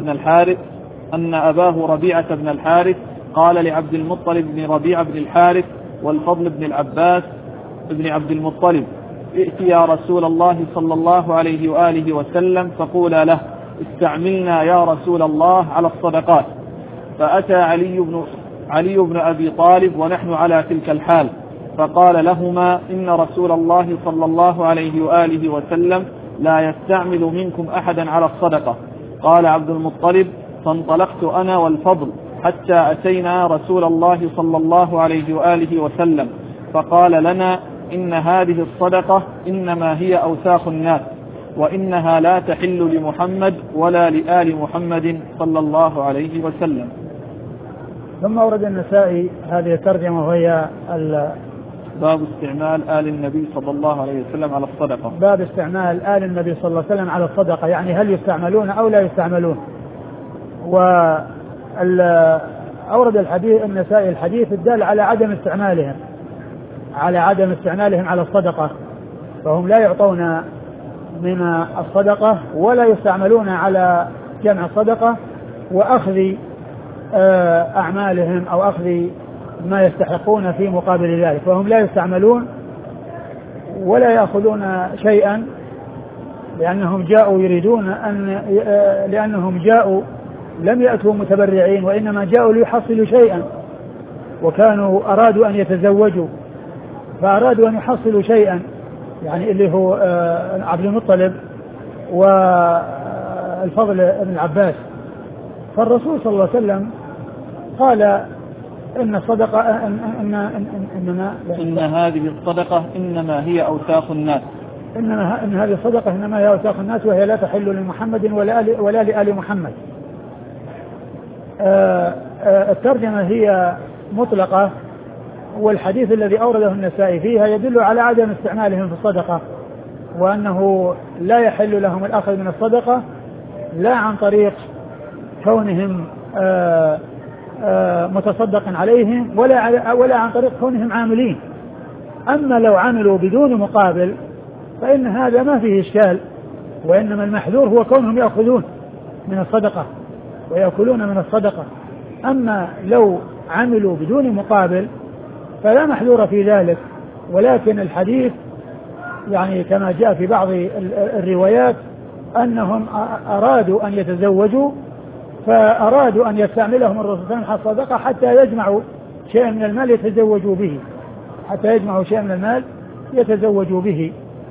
ربيعة بن الحارث قال لعبد المطلب بن ربيعة بن الحارث والفضل بن العباس بن عبد المطلب: ائت يا رسول الله صلى الله عليه وآله وسلم فقولا له: استعملنا يا رسول الله على الصدقات. فأتى علي بن أبي طالب ونحن على تلك الحال، فقال لهما: إن رسول الله صلى الله عليه وآله وسلم لا يستعمل منكم أحدا على الصدقة. قال عبد المطلب: فانطلقت أنا والفضل حتى أتينا رسول الله صلى الله عليه وآله وسلم، فقال لنا: إن هذه الصدقة إنما هي أوساخ الناس، وإنها لا تحل لمحمد ولا لآل محمد صلى الله عليه وسلم. ثم أورد النسائي هذه الترجمة، وهي باب استعمال آل النبي صلى الله عليه وسلم على الصدقة. باب استعمال آل النبي صلى الله عليه وسلم على الصدقة، يعني هل يستعملون أو لا يستعملون. أورد النسائي الحديث الدال على عدم استعمالهم على الصدقة، فهم لا يعطون من الصدقة ولا يستعملون على جمع الصدقة وأخذ أعمالهم أو أخذ ما يستحقون في مقابل ذلك، فهم لا يستعملون ولا يأخذون شيئا، لأنهم جاءوا لم يأتوا متبرعين، وإنما جاءوا ليحصلوا شيئا، وكانوا أرادوا أن يتزوجوا فأرادوا أن يحصلوا شيئا، يعني اللي هو عبد المطلب والفضل بن العباس. فالرسول صلى الله عليه وسلم قال: إن الصدقة إن هذه الصدقة إنما هي أوساخ الناس، إن هذه الصدقة إنما هي أوساخ الناس، وهي لا تحل لمحمد ولا لآل محمد. الترجمة هي مطلقة، والحديث الذي أورده النسائي فيها يدل على عدم استعمالهم في الصدقة، وأنه لا يحل لهم الأخذ من الصدقة لا عن طريق كونهم متصدق عليهم ولا عن طريق كونهم عاملين. أما لو عملوا بدون مقابل فإن هذا ما فيه إشكال، وإنما المحذور هو كونهم يأخذون من الصدقة ويأكلون من الصدقة. أما لو عملوا بدون مقابل فلا محذور في ذلك، ولكن الحديث يعني كما جاء في بعض الروايات أنهم أرادوا أن يتزوجوا، فأرادوا أن يستعملهم الرسول صلى الله عليه وسلم الصدقة حتى يجمعوا شيئا من المال يتزوجوا به،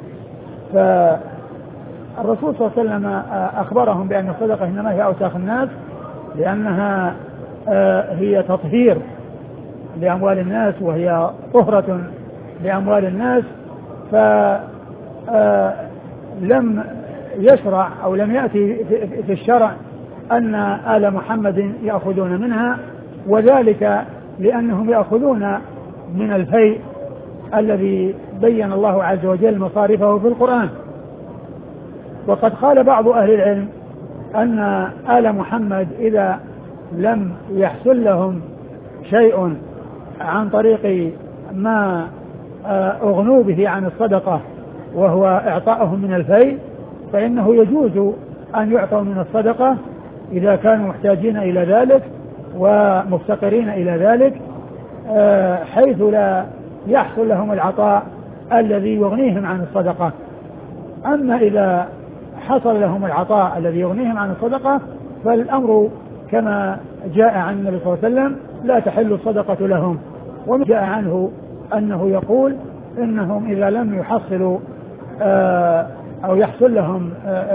فالرسول صلى الله عليه وسلم أخبرهم بأن الصدقة إنما هي أوساخ الناس، لأنها هي تطهير لأموال الناس وهي طهرة لأموال الناس، فلم يشرع أو لم يأتي في الشرع أن آل محمد يأخذون منها، وذلك لأنهم يأخذون من الفيء الذي بين الله عز وجل مصارفه في القرآن. وقد قال بعض أهل العلم أن آل محمد إذا لم يحصل لهم شيء عن طريق ما أغنوا به عن الصدقة وهو إعطائهم من الفيء، فإنه يجوز أن يعطوا من الصدقة إذا كانوا محتاجين إلى ذلك ومفتقرين إلى ذلك، حيث لا يحصل لهم العطاء الذي يغنيهم عن الصدقة. أما إذا حصل لهم العطاء الذي يغنيهم عن الصدقة فالأمر كما جاء عن النبي صلى الله عليه وسلم لا تحل الصدقة لهم. وما جاء عنه أنه يقول إنهم إذا لم يحصلوا أو يحصل لهم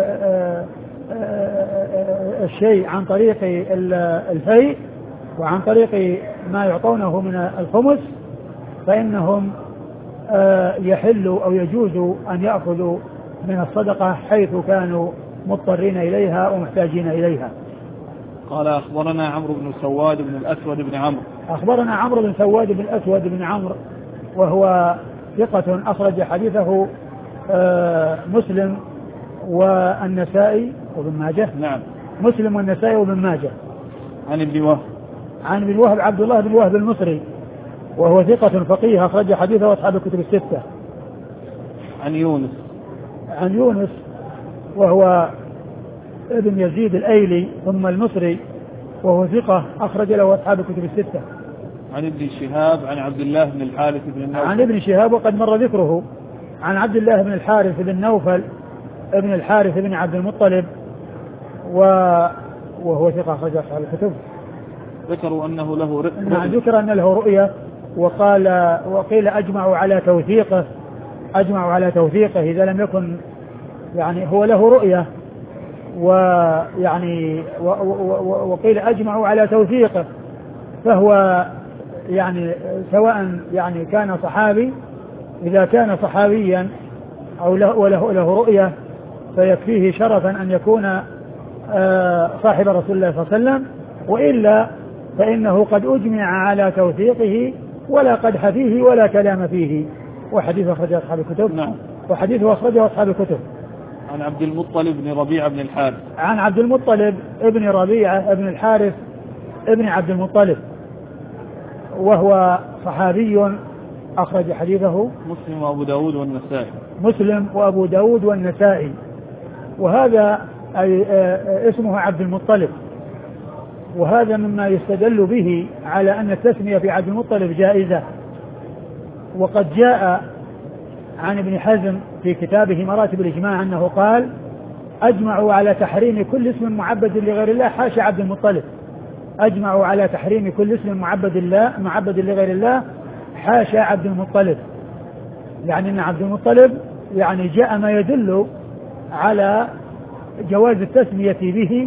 الشيء عن طريق الفيء وعن طريق ما يعطونه من الخمس فإنهم يحل أو يجوز أن يأخذوا من الصدقة حيث كانوا مضطرين إليها ومحتاجين إليها. قال أخبرنا عمرو بن سواد بن الأسود بن عمرو. أخبرنا عمرو بن سواد بن الأسود بن عمرو وهو ثقة أخرج حديثه مسلم والنسائي وابن ماجه. نعم. مسلم والنسائي وابن ماجه. عن ابن وهب. عن ابن وهب عبد الله بن وهب المصري وهو ثقة فقيه أخرج حديثه وأصحاب الكتب الستة. عن يونس. عن يونس وهو ابن يزيد الأيلي ثم المصري وهو ثقة أخرج له أصحاب الكتب الستة. عن ابن شهاب عن عبد الله بن الحارث بن النوفل. عن ابن شهاب وقد مر ذكره. عن عبد الله بن الحارث بن نوفل ابن الحارث بن عبد المطلب وهو ثقة أخرج أصحاب الكتب. ذكروا أنه له رؤية. نعم ذكر أن له رؤية وقيل أجمعوا على توثيقه إذا لم يكن يعني هو له رؤية ويعني وقيل أجمعوا على توثيقه، فهو يعني سواء يعني كان صحابي، إذا كان صحابيا أو له رؤية فيكفيه شرفا أن يكون صاحب رسول الله صلى الله عليه وسلم، وإلا فإنه قد أجمع على توثيقه ولا قدح فيه ولا كلام فيه. وحديث أخرجه أصحاب الكتب. نعم. وحديثه أخرجه أصحاب الكتب. عن عبد المطلب بن ربيعة بن الحارث. عن عبد المطلب ابن ربيعة ابن الحارث ابن عبد المطلب وهو صحابي أخرج حديثه مسلم وأبو داود والنسائي. مسلم وأبو داود والنسائي. وهذا أي اسمه عبد المطلب، وهذا مما يستدل به على أن التسمية في عبد المطلب جائزة. وقد جاء عن ابن حزم في كتابه مراتب الإجماع أنه قال أجمعوا على تحريم كل اسم معبد لغير الله حاشا عبد المطلب. أجمعوا على تحريم كل اسم معبد لغير الله حاشا عبد المطلب، يعني أن عبد المطلب يعني جاء ما يدل على جواز التسمية به.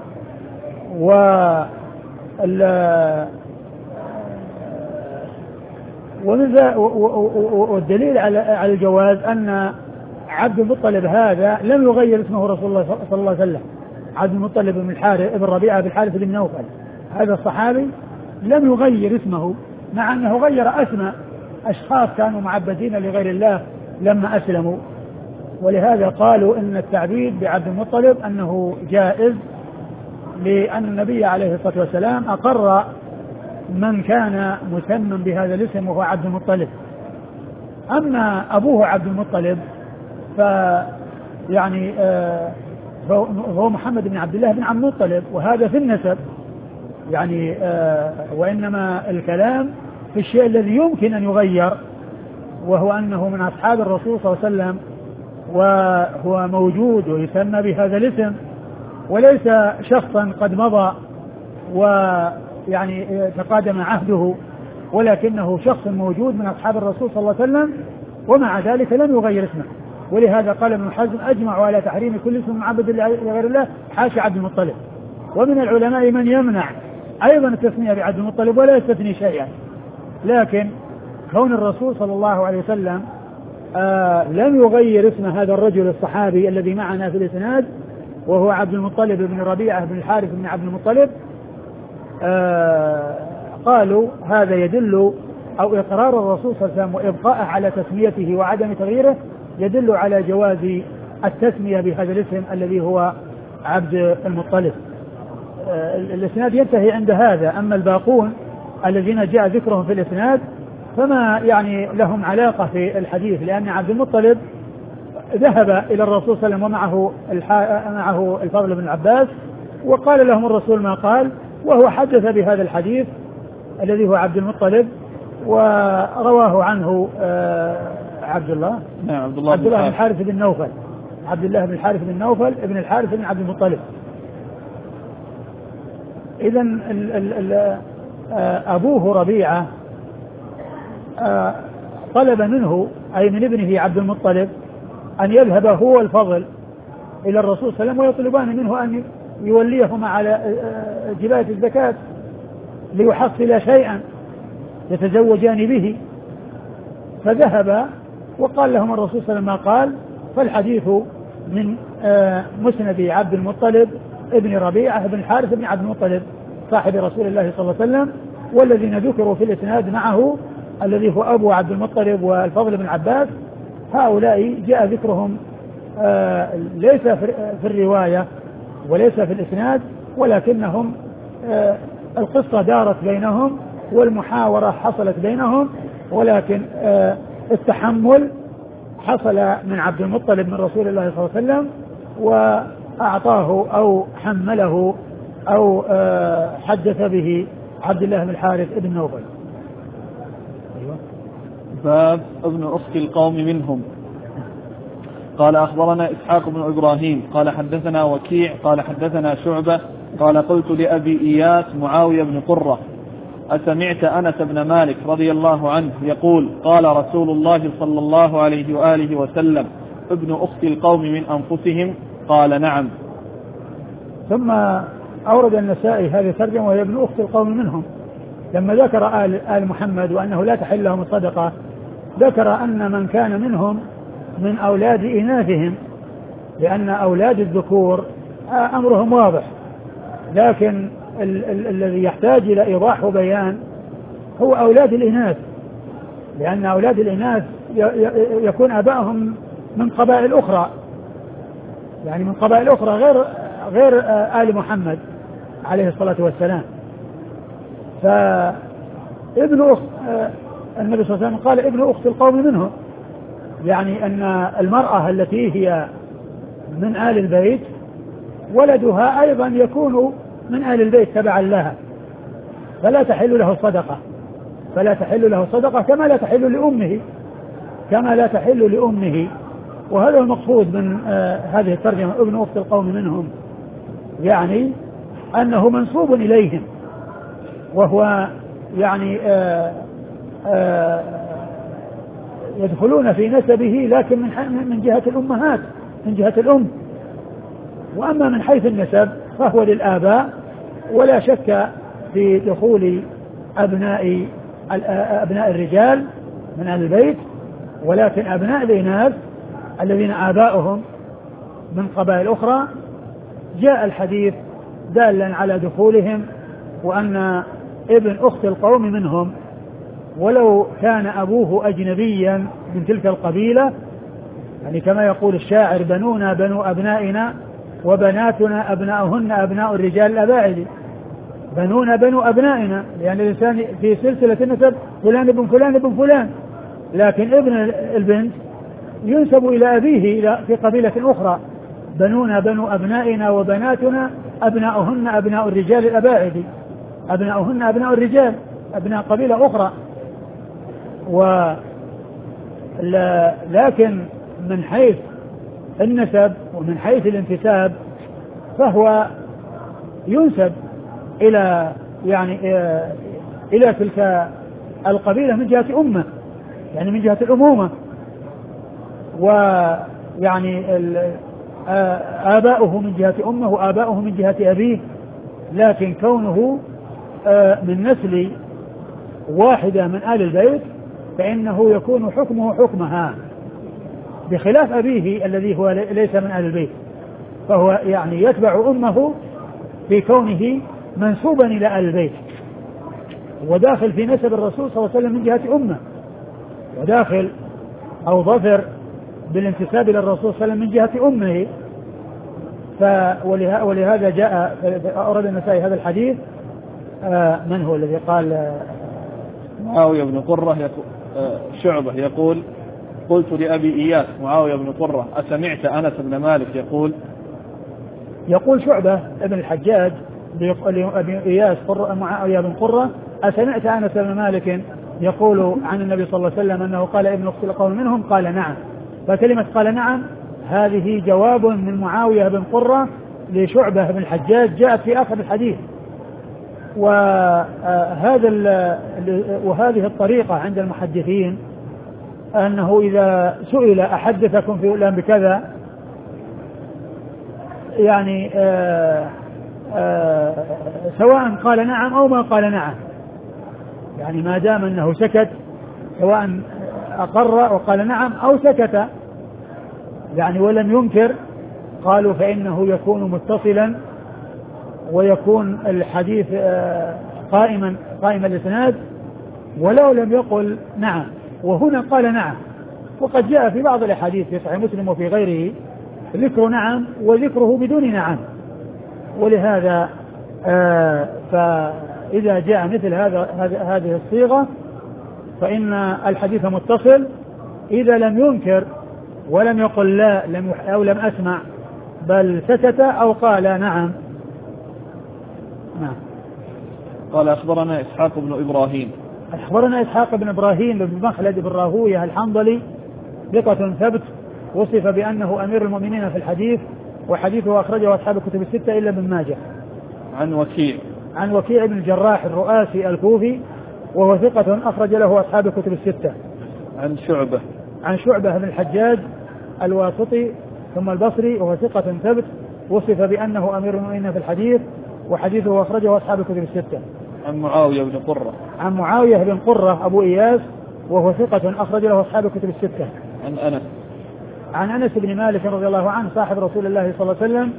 والدليل على الجواز أن عبد المطلب هذا لم يغير اسمه رسول الله صلى الله عليه وسلم. عبد المطلب بن الحارث بن ربيعة بن الحارث بن نوفل هذا الصحابي لم يغير اسمه، مع أنه غير اسم أشخاص كانوا معبدين لغير الله لما أسلموا. ولهذا قالوا إن التعبيد بعبد المطلب أنه جائز، لأن النبي عليه الصلاة والسلام أقر من كان مسمى بهذا الاسم وهو عبد المطلب. أما أبوه عبد المطلب يعني فهو محمد بن عبد الله بن عبد المطلب، وهذا في النسب يعني وإنما الكلام في الشيء الذي يمكن أن يغير، وهو أنه من أصحاب الرسول صلى الله عليه وسلم وهو موجود ويسمى بهذا الاسم، وليس شخصا قد مضى ويعني تقادم عهده، ولكنه شخص موجود من أصحاب الرسول صلى الله عليه وسلم ومع ذلك لم يغير اسمه. ولهذا قال ابن حزم أجمعوا على تحريم كل اسم معبد لغير الله حاشا عبد المطلب. ومن العلماء من يمنع أيضا التسمية بعبد المطلب ولا يستثني شيئا، لكن كون الرسول صلى الله عليه وسلم لم يغير اسم هذا الرجل الصحابي الذي معنا في الإسناد وهو عبد المطلب بن ربيعة بن الحارث بن عبد المطلب. قالوا هذا يدل أو إقرار الرسول صلى الله عليه وسلم وإبقاءه على تسميته وعدم تغييره يدل على جواز التسمية بهذا الاسم الذي هو عبد المطلب. الإسناد ينتهي عند هذا. أما الباقون الذين جاء ذكرهم في الإسناد فما يعني لهم علاقة في الحديث، لأن عبد المطلب ذهب إلى الرسول صلى الله عليه وسلم ومعه الفضل بن العباس وقال لهم الرسول ما قال، وهو حدث بهذا الحديث الذي هو عبد المطلب ورواه عنه عبد الله بن الحارث بن نوفل، عبد الله بن الحارث بن نوفل ابن الحارث بن عبد المطلب. إذن أبوه ربيعة طلب منه أي من ابنه عبد المطلب أن يذهب هو الفضل إلى الرسول صلى الله عليه وسلم ويطلبان منه أن يوليهما على جباية الزكاة ليحصل شيئا يتزوجان به. فذهب وقال لهم الرسول صلى الله عليه وسلم ما قال. فالحديث من مسند عبد المطلب ابن ربيعة بن الحارث بن عبد المطلب صاحب رسول الله صلى الله عليه وسلم، والذين ذكروا في الإسناد معه الذي هو أبو عبد المطلب والفضل بن عباس، هؤلاء جاء ذكرهم ليس في الرواية وليس في الإسناد، ولكنهم القصة دارت بينهم والمحاورة حصلت بينهم، ولكن التحمل حصل من عبد المطلب من رسول الله صلى الله عليه وسلم وأعطاه أو حمله أو حدث به عبد الله بن الحارث بن نوفل. باب ابن أخت القوم منهم. قال أخبرنا إسحاق بن إبراهيم قال حدثنا وكيع قال حدثنا شعبة قال قلت لأبي إياس معاوية بن قرة أسمعت أنس بن مالك رضي الله عنه يقول قال رسول الله صلى الله عليه وآله وسلم ابن أخت القوم من أنفسهم؟ قال نعم. ثم أورد النسائي هذه الترجمة وهي ابن أخت القوم منهم. لما ذكر آل محمد وأنه لا تحل لهم الصدقة ذكر أن من كان منهم من أولاد إناثهم، لأن أولاد الذكور أمرهم واضح، لكن الذي يحتاج إلى إيضاح وبيان هو أولاد الإناث، لأن أولاد الإناث يكون آبائهم من قبائل أخرى، يعني من قبائل أخرى غير آل محمد عليه الصلاة والسلام. فابن أخت النبي صلى الله عليه وسلم قال ابن أخت القوم منهم، يعني أن المرأة التي هي من آل البيت ولدها أيضا يكون من آل البيت تبعا لها، فلا تحل له صدقة كما لا تحل لأمه وهذا المقصود من هذه الترجمة ابن أخت القوم منهم، يعني أنه منسوب إليهم، وهو يعني يدخلون في نسبه لكن من جهة الأمهات، من جهة الأم. وأما من حيث النسب فهو للآباء، ولا شك في دخول أبناء الرجال من أهل البيت، ولكن أبناء الإناث الذين آباؤهم من قبائل أخرى جاء الحديث دالا على دخولهم، وأن ابن أخت القوم منهم ولو كان أبوه أجنبيا من تلك القبيلة، يعني كما يقول الشاعر بنونا بنو أبنائنا وبناتنا أبناؤهن أبناء الرجال الأباعد. بنونا بنو أبنائنا لأن الإنسان في سلسلة النسب فلان ابن فلان ابن فلان، لكن ابن البنت ينسب إلى أبيه في قبيلة أخرى. بنونا بنو أبنائنا وبناتنا أبناؤهن أبناء الرجال الأباعد، أبناؤهن أبناء الرجال أبناء قبيلة أخرى. لكن من حيث النسب ومن حيث الانتساب فهو ينسب إلى يعني إلى تلك القبيلة من جهة أمه، يعني من جهة الأمومة، ويعني آباؤه من جهة أمه وآباؤه من جهة أبيه، لكن كونه من نسل واحدة من آل البيت فإنه يكون حكمه حكمها، بخلاف أبيه الذي هو ليس من أهل البيت، فهو يعني يتبع أمه في كونه منسوبا إلى أهل البيت، وداخل في نسب الرسول صلى الله عليه وسلم من جهة أمه، وداخل أو ظفر بالانتساب إلى الرسول صلى الله عليه وسلم من جهة أمه. ولهذا جاء أورد النسائي هذا الحديث. من هو الذي قال؟ معاوية بن قرة شعبة يقول قلت لأبي إياس معاوية بن قرة أسمعت أنس بن مالك يقول شعبة ابن الحجاج لأبي إياس معاوية بن قرة أسمعت أنس بن مالك يقول عن النبي صلى الله عليه وسلم أنه قال ابن أخت القوم منهم؟ قال نعم. فكلمة قال نعم هذه جواب من معاوية بن قرة لشعبة بن الحجاج جاءت في آخر الحديث. وهذه الطريقة عند المحدثين أنه إذا سئل أحدثكم في فلان بكذا يعني سواء قال نعم أو ما قال نعم، يعني ما دام أنه سكت سواء أقر وقال نعم أو سكت يعني ولم ينكر، قالوا فإنه يكون متصلا ويكون الحديث قائم الإسناد ولو لم يقل نعم. وهنا قال نعم، وقد جاء في بعض الأحاديث في صحيح مسلم وفي غيره ذكر نعم وذكره بدون نعم. ولهذا فإذا جاء مثل هذه الصيغة فإن الحديث متصل إذا لم ينكر ولم يقل لا أو لم أسمع بل سكت أو قال نعم. قال أخبرنا إسحاق بن إبراهيم بن مخلد بن راهويه الحنظلي ثقة ثبت وصف بأنه أمير المؤمنين في الحديث وحديثه أخرجه أصحاب الكتب الستة إلا ابن ماجه. عن وكيع بن الجراح الرؤاسي الكوفي وهو ثقة أخرج له أصحاب الكتب الستة. عن شعبة بن الحجاج الواسطي ثم البصري وهو ثقة ثبت وصف بأنه أمير المؤمنين في الحديث وحديثه أخرجه أصحاب الكتب الستة. عن معاوية بن قرة أبو إياس وهو ثقة أخرج له أصحاب الكتب الستة. عن أنس بن مالك رضي الله عنه صاحب رسول الله صلى الله عليه وسلم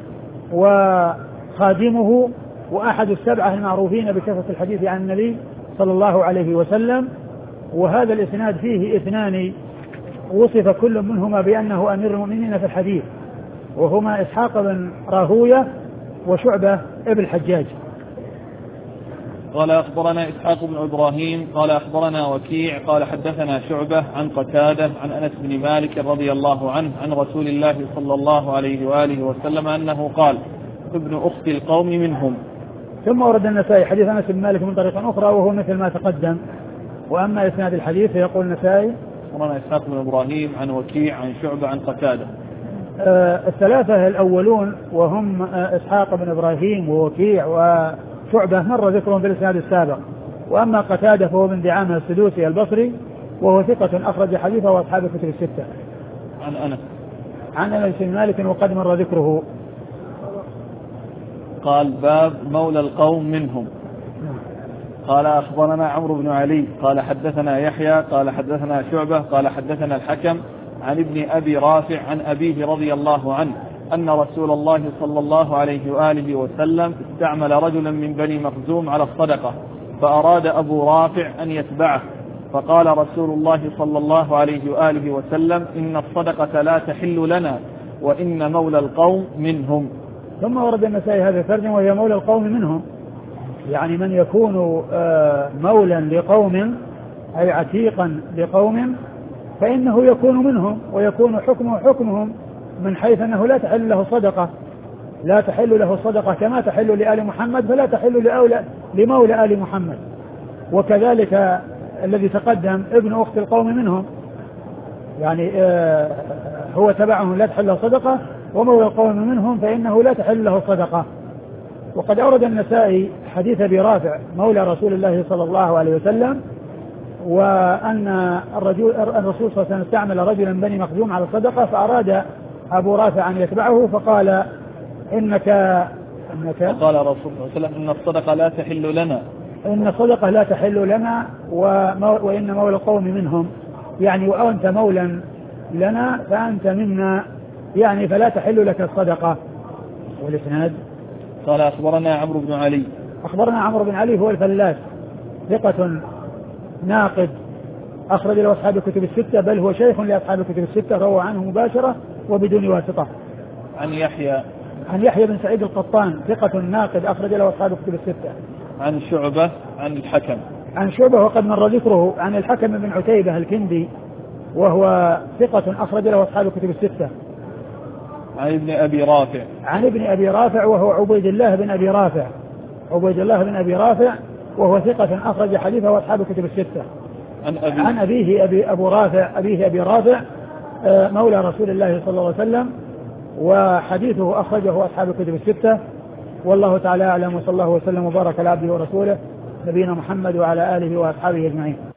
وخادمه وأحد السبعة المعروفين بكثرة الحديث عن النبي صلى الله عليه وسلم. وهذا الإسناد فيه اثنان وصف كل منهما بأنه أمير المؤمنين في الحديث وهما إسحاق بن راهويه وشعبة ابن الحجاج. قال أخبرنا إسحاق بن إبراهيم قال أخبرنا وكيع قال حدثنا شعبة عن قتادة عن أنس بن مالك رضي الله عنه عن رسول الله صلى الله عليه وآله وسلم أنه قال ابن أخت القوم منهم. ثم ورد النسائي حديث أنس بن مالك من طريق أخرى وهو مثل ما تقدم. وأما إسناد الحديث فيقول النسائي أخبرنا إسحاق بن إبراهيم عن وكيع عن شعبة عن قتادة. الثلاثة الأولون وهم إسحاق بن إبراهيم ووكيع وشعبة مر ذكرهم في الإسناد السابق. وأما قتادة فهو من دعامة السدوسي البصري وهو ثقة أخرج حديثه وأصحاب الكتب الستة. عن أنس بن مالك وقد مر ذكره. قال باب مولى القوم منهم. قال أخبرنا عمرو بن علي قال حدثنا يحيى قال حدثنا شعبة قال حدثنا الحكم عن ابن أبي رافع عن أبيه رضي الله عنه أن رسول الله صلى الله عليه وآله وسلم استعمل رجلا من بني مخزوم على الصدقة فأراد أبو رافع أن يتبعه فقال رسول الله صلى الله عليه وآله وسلم إن الصدقة لا تحل لنا وإن مولى القوم منهم. ثم ورد النسائي هذا الترجمة وهي مولى القوم منهم، يعني من يكون مولا لقوم أي عتيقا لقوم فإنه يكون منهم ويكون حكمه حكمهم من حيث أنه لا تحل له صدقة كما تحل لآل محمد فلا تحل لمولى آل محمد. وكذلك الذي تقدم ابن أخت القوم منهم، يعني هو تبعهم لا تحل له صدقة ومولى القوم منهم فإنه لا تحل له صدقة. وقد أورد النسائي حديث أبي رافع مولى رسول الله صلى الله عليه وسلم وأن الرسول صلى الله عليه وسلم استعمل رجلا بني مخزوم على الصدقة فأراد أبو رافع أن يتبعه فقال فقال الرسول صلى الله عليه وسلم إن الصدقة لا تحل لنا وإن مولى القوم منهم، يعني وأنت مولا لنا فأنت منا، يعني فلا تحل لك الصدقة. والإسناد قال أخبرنا عمرو بن علي. أخبرنا عمرو بن علي هو الفلاس ثقة ناقد أخرج له أصحاب الكتب الستة، بل هو شيخ لأصحاب الكتب الستة، روى عنه مباشرة وبدون واسطة. عن يحيى بن سعيد القطان ثقة ناقد أخرج له أصحاب الكتب الستة. عن شعبة عن شعبة وقد مر ذكره. عن الحكم بن عتيبة الكندي وهو ثقة أخرج له أصحاب الكتب الستة. عن ابن أبي رافع وهو عبيد الله بن أبي رافع وهو ثقة أخرج حديثه أصحاب الكتب الستة. عن أبيه أبي رافع مولى رسول الله صلى الله عليه وسلم، وحديثه أخرجه أصحاب الكتب الستة. والله تعالى أعلم، وصلى الله وسلم وبارك على عبده ورسوله نبينا محمد وعلى آله وأصحابه أجمعين.